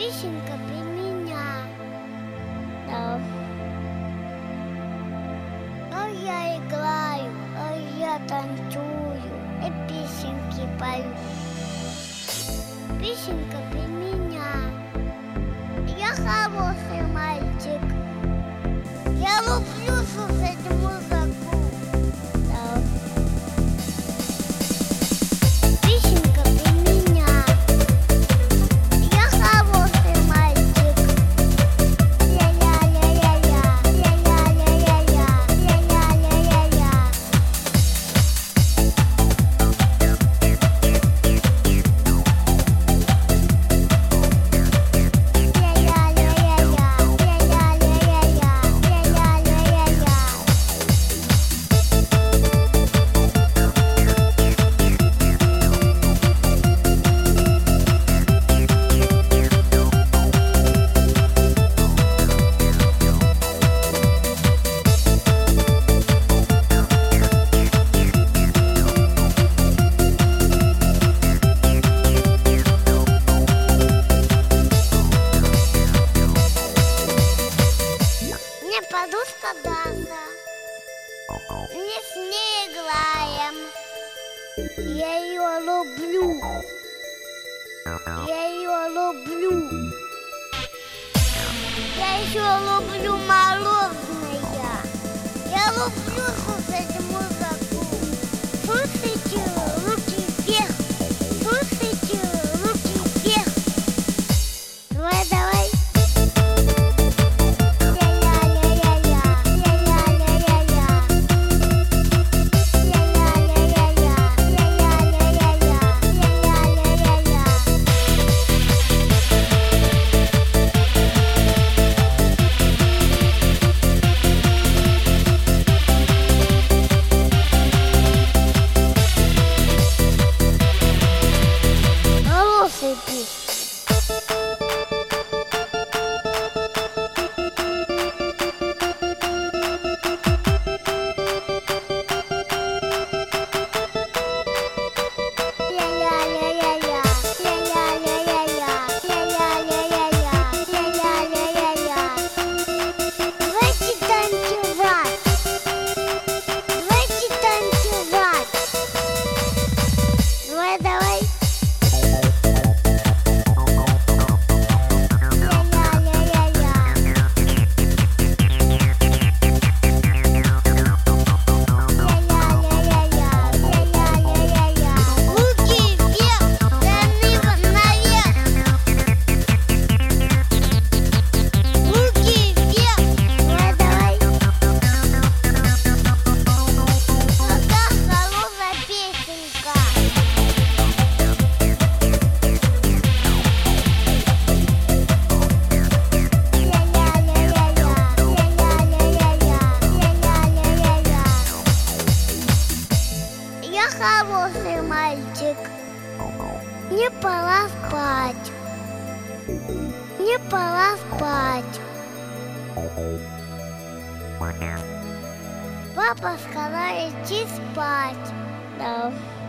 Песенка про меня. Да. А я играю, а я танцую, и песенки пою. Песенка про меня. Я хороший мальчик. Я люблю слушать музыку. Да. Песенка про меня. Я хороший мальчик. Ля-ля-ля-ля-ля, ля-ля-ля-ля-ля, ля-ля-ля-ля-ля. Мне подушка Даша. Мы с ней играем. Я ее люблю. Я ее люблю. Я еще люблю мороженое. Я люблю слушать музыку. Слушайте, руки вверх. Слушайте, руки вверх. Давай, давай. Хороший песня. Ля-ля-ля-ля-ля, ля-ля-ля-ля-ля, ля-ля-ля-ля-ля, ля-ля-ля-ля-ля. Давайте танцевать. Давайте танцевать. Давай, давай. Руки вверх, штаны наверх. Руки вверх. Давай, давай. Какая хорошая песенка. Ля-ля-ля-ля-ля, ля-ля-ля-ля-ля, ля-ля-ля-ля-ля. Я хороший мальчик. Мне пора спать. Мне пора спать. Папа сказал идти спать. Да.